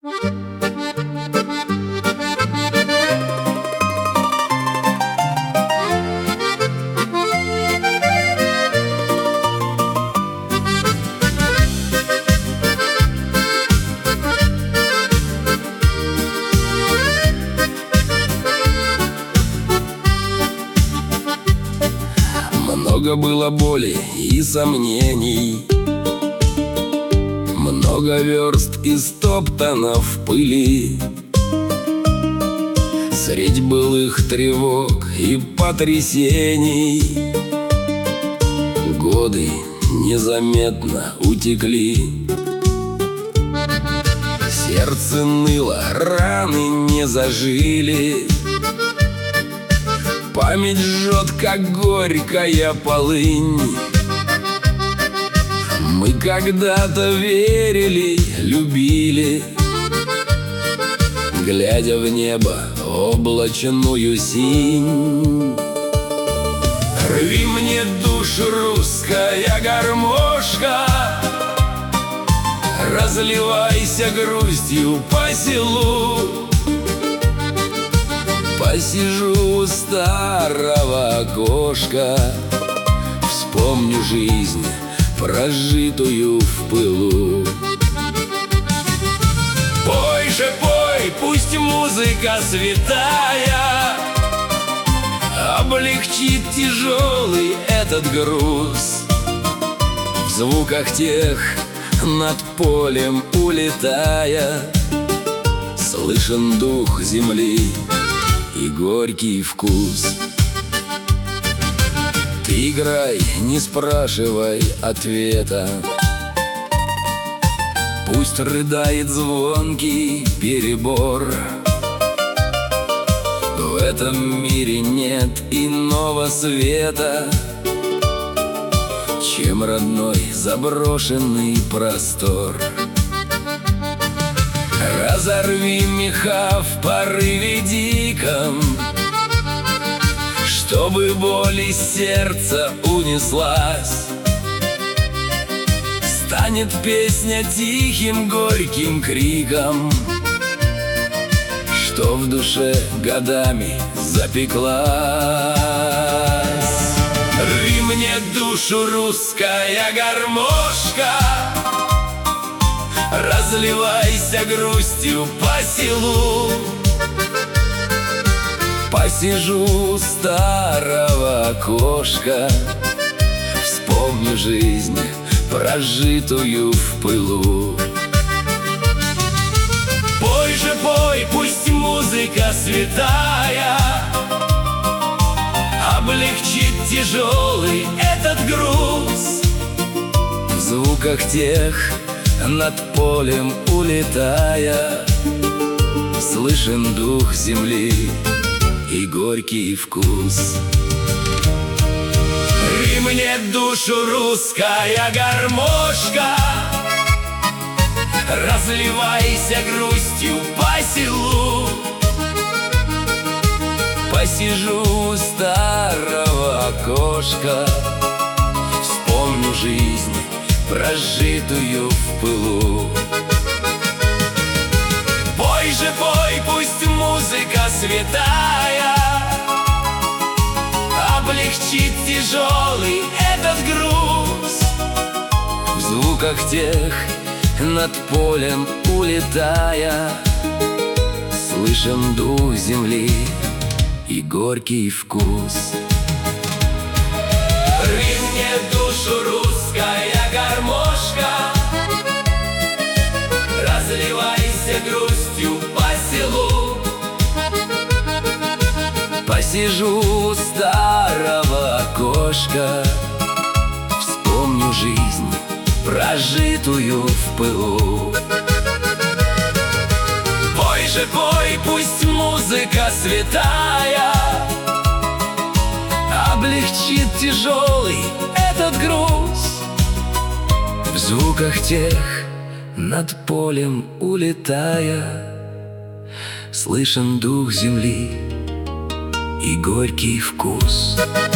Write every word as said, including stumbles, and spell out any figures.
Много было боли и сомнений, много верст истоптано в пыли. Средь былых тревог и потрясений годы незаметно утекли. Сердце ныло, раны не зажили, память жжет, как горькая полынь. Мы когда-то верили, любили, глядя в небо облачную синь. Рви мне душу, русская гармошка, разливайся грустью по селу. Посижу у старого окошка, вспомню жизнь, прожитую в пылу. Пой же, пой, пусть музыка святая облегчит тяжелый этот груз. В звуках тех над полем улетая слышен дух земли и горький вкус. Ты играй, не спрашивай ответа, пусть рыдает звонкий перебор. В этом мире нет иного света, чем родной заброшенный простор. Разорви меха в порыве диком, чтобы боль из сердца унеслась. Станет песня тихим горьким криком, что в душе годами запеклась. Рви мне душу, русская гармошка, разливайся грустью по селу. Посижу у старого окошка, вспомню жизнь, прожитую в пылу. Пой же, пой, пусть музыка святая облегчит тяжелый этот груз. В звуках тех над полем улетая слышен дух земли и горький вкус. Рви мне душу, русская гармошка, разливайся грустью по селу. Посижу у старого окошка, вспомню жизнь, прожитую в пылу. Пой же, пой, пусть музыка святая облегчит тяжелый этот груз. В звуках тех над полем улетая слышен дух земли и горький вкус. Рви мне душу, русская гармошка, разливайся грустью по селу. Посижу у старого окошка, вспомню жизнь, прожитую в пылу. Пой же, пой, пусть музыка святая облегчит тяжелый этот груз. В звуках тех над полем улетая слышен дух земли и горький вкус.